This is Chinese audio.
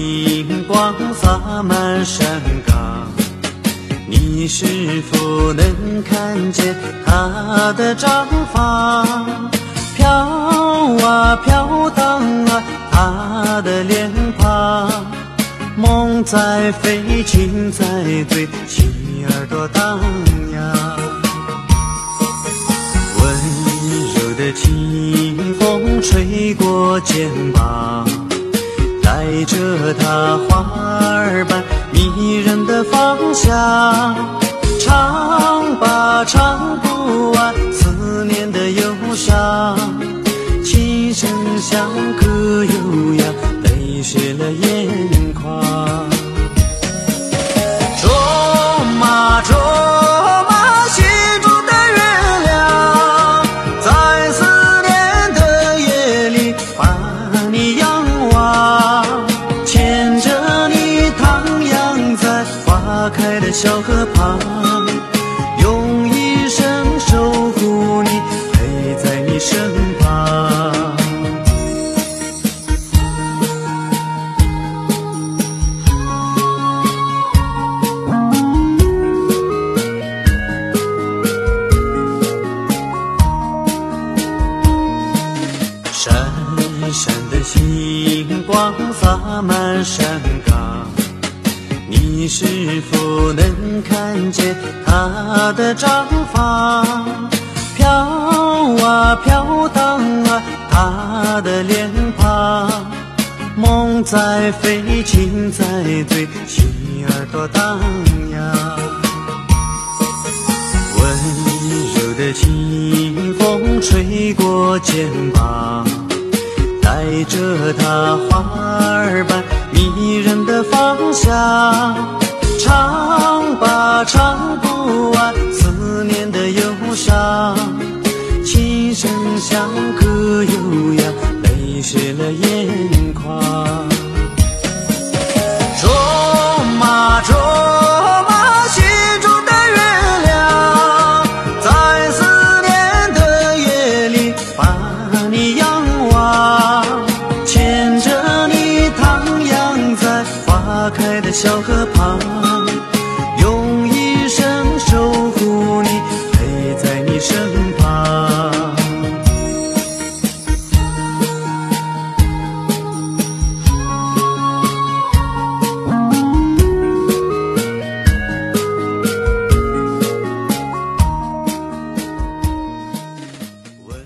星光洒满山岗，你是否能看见她的毡房？飘啊飘荡啊，她的脸庞，梦在飞，情在醉，心耳朵荡漾。温柔的清风吹过肩膀，带着她花儿般迷人的芳香。唱吧，唱不完思念的忧伤，琴声响歌悠扬，泪湿了眼眶。卓玛卓玛，心中的月亮，在思念的夜里把你仰望，牵着你徜徉在花开的小河旁，用一生守护你，陪在你身旁。闪闪的星光洒满山岗，你是否能看见她的毡房？飘啊飘荡啊，她的脸庞，梦在飞，情在醉，心耳朵荡漾。温柔的清风吹过肩膀，带着她花儿般迷人的芳香。唱吧，唱不完思念的忧伤，琴声响歌悠扬，泪湿了眼眶。卓玛卓玛，心中的月亮，在思念的夜里把你仰望，牵着你徜徉在花开的小河旁，